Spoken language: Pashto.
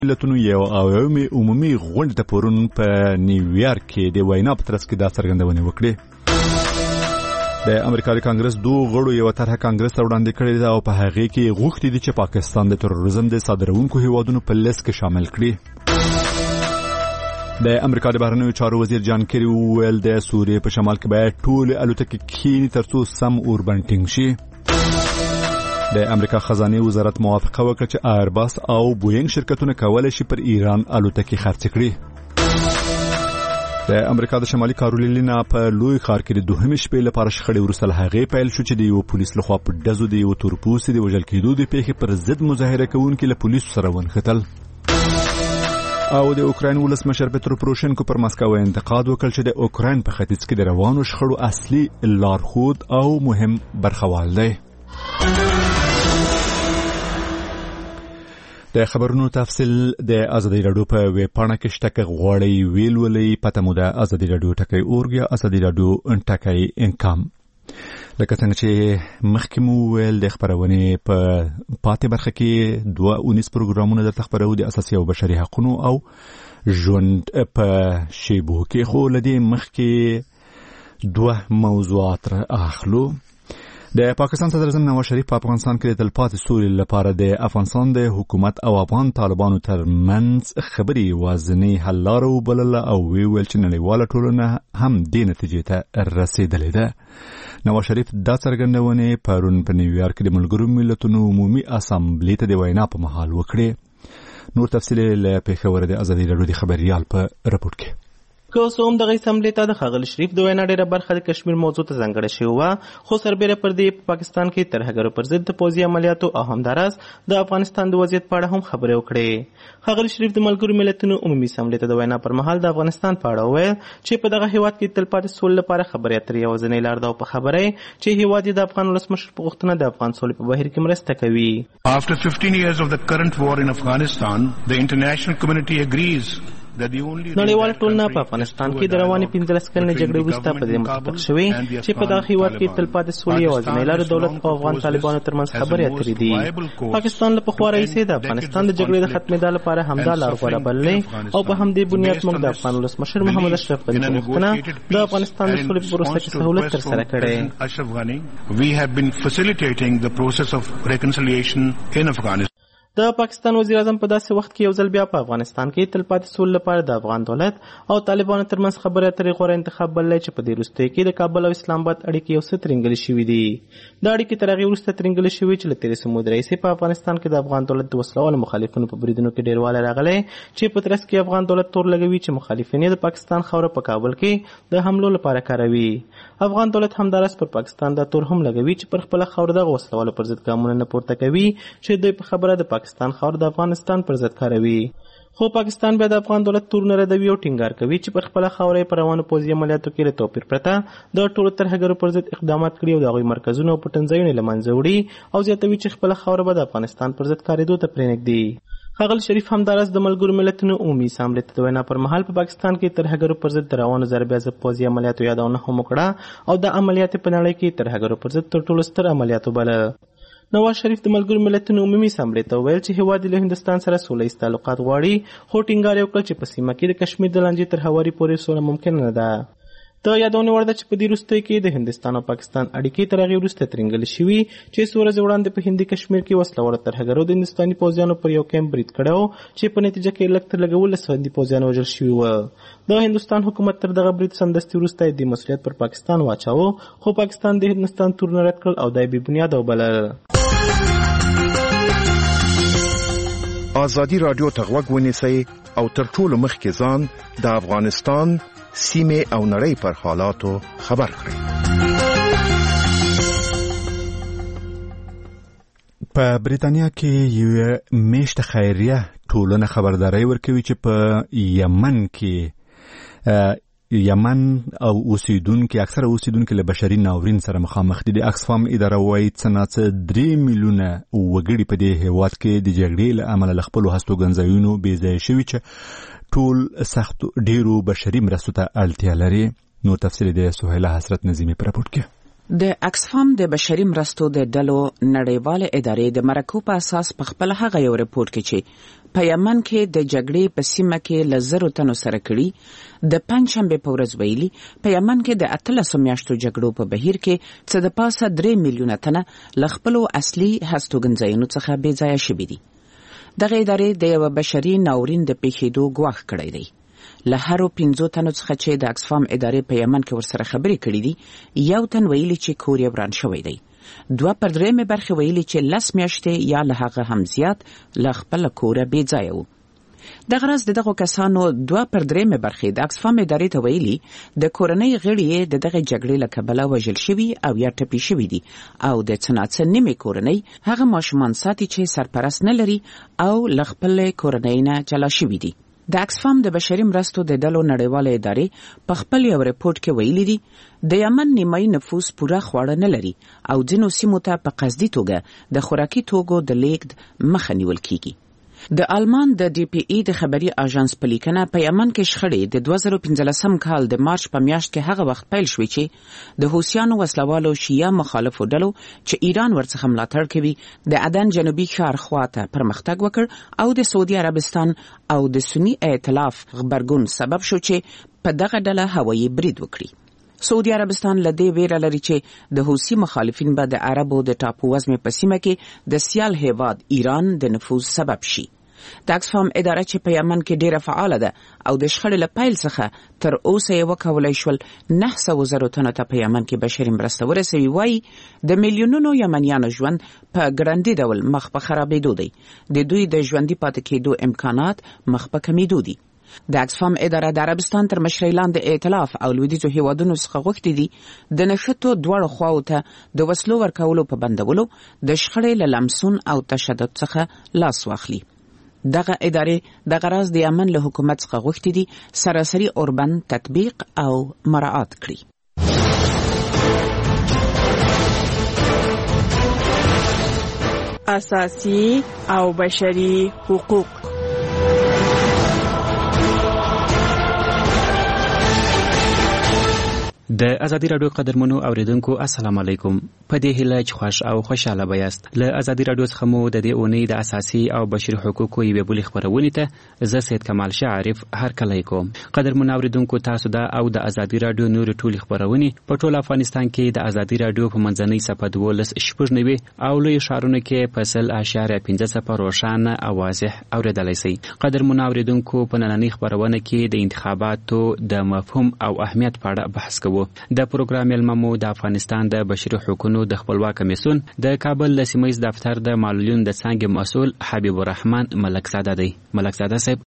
ملتونو یو عمومي غونډه ته پرون په نیویارک کې د وینا په ترڅ کې دا څرګندونه وکړه. د امریکا د کانګرس دوه غړو یو طرحه کانګرس ته وړاندې کړې ده او په هغه کې غوښتي دي چې پاکستان د تروریزم د صادرونکو هیوادونو په لیست کې شامل کړي. د امریکا د بهرنیو چارو وزیر جان کیری وویل د سوریې په شمال کې باید ټول الوتکې کښیني ترڅو سم اوربند ټینګ شي. د امریکا خزانه وزارت موافقه وکړه چې ایرباس او بوینګ شرکتونه کولای شي پر ایران الوتکې خرڅ کړي. د امریکا د شمالي کارولینا په لوی ښار کې د دوهمې شپې لپاره شخړې وروسته له هغې پیل شو چې د یو پولیس لخوا په ډزو د یو تورپوستي د وژل کېدو د پیښې پر ضد مظاهره کوونکي له پولیسو سره ونښتل. او د اوکراین ولسمشر پترو پروشنکو پر مسکو انتقاد وکړ چې د اوکراین په ختیځ کې د روانو شخړو اصلي لارښود او مهم برخوال دی. د خبرونو تفصیل د ازادي رادیو په ویب پاڼه کې شته که غواړئ ویلولئ پته مو د ازادي رادیو ټکی اورګ یا ازادي رادیو ټکی انکام. لکه څنګه چې مخکې مو ویل د خبرونې په پاتې برخه کې 2 پروګرامونه درته خبرو د اساسي او بشري حقوقو او ژوند په شیبو کې خو لدې مخکې 2 موضوعات اخلو. د پاکستان صدر اعظم نواز شریف په افغانستان کې د تلپاتې سولې لپاره د افغانستان د حکومت او افغان طالبانو ترمنځ خبرې وازنې حل لاره وبلله او ویل چې نړیواله ټولنه هم دې نتیجې ته رسېدلې ده. نواز شریف دا څرګندونه پرون په نیویارک کې د ملګرو ملتونو عمومي اسامبلې ته د وینا په مهال وکړه. نور تفصیل له پیښور د ازادي رادیو د خبريال په رپورټ کې. که اوسم دغه اسمبلی ته د ښاغلي شریف د وینا ډیره برخه د کشمیر موضوع ته ځانګړې شوې وه، خو سربیره پر دې په پاکستان کې ترهګرو پر ضد د پوځي عملیاتو او همداراز د افغانستان د وضعیت په اړه هم خبرې وکړې. ښاغلي شریف د ملګرو ملتونو عمومي اسمبلی ته د وینا پر مهال د افغانستان په اړه وویل چې په دغه هیواد کې تلپاتې سولې لپاره خبرې اترې یوازینۍ لار ده او په خبره چې هیواد د افغان ولسمشر په غوښتنه د افغان سولې په بهیر کې مرسته کوي. After 15 years of the current war in Afghanistan, the international community agrees نړیواله ټولنه په افغانستان کې د روانې 15 کلنې جګړې وروسته په دې متفق شوې چې په دغه هیواد کې تلپاتې سولې یوازینۍ لار دولت او افغان طالبانو ترمنځ خبرې اترې دي. پاکستان له پخوا راهیسې د افغانستان د جګړې د ختمېدا لپاره همدا لار غوره بللې او په همدې بنیاد موږ د افغان ولسمشر محمد اشرف غني په غوښتنه د افغانستان د سولې په پروسه کې سهولت ترسره کړی. We have been facilitating the process of reconciliation in Afghanistan. د پاکستان وزیر اعظم په داسې وخت کې یو ځل بیا په افغانستان کې تلپاتې سولې لپاره د افغان دولت او طالبانو ترمنځ خبرې اترې غوره انتخاب بللی چې په دې وروستیو کې د کابل او اسلام آباد اړیکې یو څه ترینګلې شوي دي. دا اړیکې تر هغې وروسته ترینګلې شوي چې له تېرې څه مودې راهیسې په افغانستان کې د افغان دولت د وسلوالو مخالفینو په بریدونو کې ډېروالی راغلی چې په ترڅ کې افغان دولت تور لګوي چې مخالفین یې د پاکستان خاوره په کابل کې د حملو لپاره کاروي. افغان دولت همداراز پر پاکستان دا تور هم لګوي چې پر خپله خاوره دغه وسلوالو پر ضد ګامونه نه پورته کوي چې دوی په خبره د پاکستان خاوره د افغانستان پر ضد کاروي. خو پاکستان بیا د افغان دولت تور نه ردوي او ټینګار کوي چې پر خپله خاوره یې په روانو پوځي عملیاتو کې له توپیر پرته د ټولو ترهګرو پر ضد اقدامات کړي او د هغوی مرکزونه او پټنځایونه له منځه وړي او زیاتوي چې خپله خاوره به د افغانستان پر ضد کارېدو ته پرېنږدي. ښاغلي شریف همداراز د ملګرو ملتونو عمومي اسامبلې ته د وینا پر مهال په پاکستان کې ترهګرو پر ضد د روانو ضربې ضد پوځي عملیاتو یادونه هم وکړه او دا عملیات په نړۍ کې ترهګرو پر ضد تر ټولو ستر عملیات وبله. نواز شریف د ملګرو ملتونو عمومي اسامبلې ته وویل چې هیواد له هندستان سره سوله ییز تعلقات غواړي، خو ټینګار یې وکړ چې په سیمه کې د کشمیر د لانجې تر هواري پورې سوله ممکنه نه ده. د یادونې وړ ده چې په دې وروستیو کې د هندستان او پاکستان اړیکې تر هغې وروسته ترینګلې شوي چې څو ورځې وړاندې په هندي کشمیر کې وسلوالو ترهګرو د هندستاني پوځیانو پر یو کیمپ برید کړی و چې په نتیجه کې لږ تر لږه 11 هندي پوځیان وژل شوي وو. د هندوستان حکومت تر دغه برید سمدستي وروسته دې مسؤلیت پر پاکستان واچاوه، خو پاکستان د هندوستان تورونه رد کړل او دا یې بې بنیاده وبلل. ازادي رادیو ته غوږ ونیسئ او تر ټولو مخکې ځان د افغانستان سیمه او نړۍ پر حالاتو خبر کړئ. په بریتانیا کې یو میشته خیریه ټولنه خبرداري ورکوي چې په یمن او اکثره اوسیدونکو له بشري ناورین سره مخامخ دي. د اکسفام اداره وايي څنګه 3 میلیونه وګړي په دې هیواد کې د جګړې له امله له خپلو هستوګنځایونو بې ځایه شوي چې ټول سخت ډیرو بشري مرستو ته اړتیا لري. نور تفصیل د سهیله حسرت نظیمی پر راپورټ کې. د اکسفام د بشري مرستو د ډلو نړیواله ادارې د مرکو په اساس په خپل هغه یو رپورت کې چې په یمن کې د جګړې په سیمه کې ل 1000 تنو سره کړي د پنځشنبه په ورځ ویلي په یمن کې د 13 میاشتو جګړو په بهیر کې څه د پاسه 3 میلیونه تنه ل خپل اصلي هستوګنځایونو څخه بې ځایه شوي دي. دغه ادارې د یو بشري ناورین د پیښېدو ګواښ کړی دی. له هرو 15 تنو څخه چې د اکسفام ادارې په یمن کې ورسره خبرې کړې دي یو تن ویلي چې کور یې وران شوی دی. 2/3 برخه ویلي چې 10 میاشتې یا له هغه هم زیات له خپل کوره بې ځایه وو. د غرض دغه کسانو 2/3 برخه د اکسفام ادارې ته ویلي د کورنۍ غړي د دغه جګړې له کبله وژل شوي او یا ټپي شوي دي او د څناڅه نیمه کورنۍ هغه ماشومان ساتي چې سرپرست نه لري او له خپل کورنۍ نه جلا شوي دي. د اکسفام د بشري مرستو د ډلو نړیواله ادارې په خپل یو رپورت کې ویلي دي د یمن نیمایي نفوس پوره خواړه نه لري او ځینو سیمو ته په قصدي توګه د خوراکي توکو د لیږد مخه نیول کیږي. د آلمان د ډي پی ای د خبري اژانس په لیکنه په یمن کې شخړې د 2015 کال د مارچ په میاشت کې هغه وخت پیل شوې چې د حوثیانو وسلوالو شیعه مخالفو ډلو چې ایران ورڅخه ملاتړ کوي د عدن جنوبي ښار خواته پرمختګ وکړ او د سعودي عربستان او د سنی ائتلاف غبرګون سبب شو چې په دغه ډله هوایي برید وکړي. سعودي عربستان لدې ویره لري چې د حوثي مخالفین به د عربو د ټاپو وزمې په سیمه کې د سیال هیواد ایران د نفوذ سبب شي. د اکسفام اداره چې په یمن کې ډیره فعاله ده او د شخړې له پیل څخه تر اوسه یې وکولای شول 900 تنو ته په یمن کې بشري مرسته ورسوي، وایي د میلیونونو یمنیانو ژوند په ګړندي ډول مخ په خرابېدو دی. د دوی د ژوندي پاتې کېدو امکانات مخ په کمیدو دي. د اکسفام اداره د عربستان تر مشرۍ لاندې ائتلاف او لویدیځو هیوادونو څخه غوښتي دي د نښتو دواړو خواو ته د وسلو ورکولو په بندولو د شخړې له لمسون او تشدد څخه لاس واخلي. دغه ادارې د غرض د یمن له حکومت څخه غوښتي دي سراسري اوربند تطبیق او مراعات کړي. اساسي او بشري حقوق. د ازادي رادیو قدرمنو اوریدونکو السلام علیکم. په دې هیله چې خوښ او خوشاله بیاست. له ازادي رادیو څخه مو د دې اونۍ د اساسي او بشري حقوقو یوې بلې خبرونې ته زه سید کمال شاه عارف هرکلی کوم. قدرمنو اوریدونکو تاسو دا او د ازادي رادیو نور ټولې خبرونې په ټول افغانستان کې د ازادي رادیو په منځنۍ صفحه 12 او لوی ښارونو کې په 0.5 روښانه او واضح اوریدلای شئ. قدرمنو اوریدونکو په نننۍ خبرونه کې د انتخاباتو د مفهوم او اهمیت په اړه بحث کوو. د پروګرام علممو د افغانستان د بشري حقوقو د خپلواک کمیسیون د کابل د سیمه ییز دفتر د معلولینو د څانګې مسؤل حبیب الرحمن ملکزاده دی. ملکزاده صاحب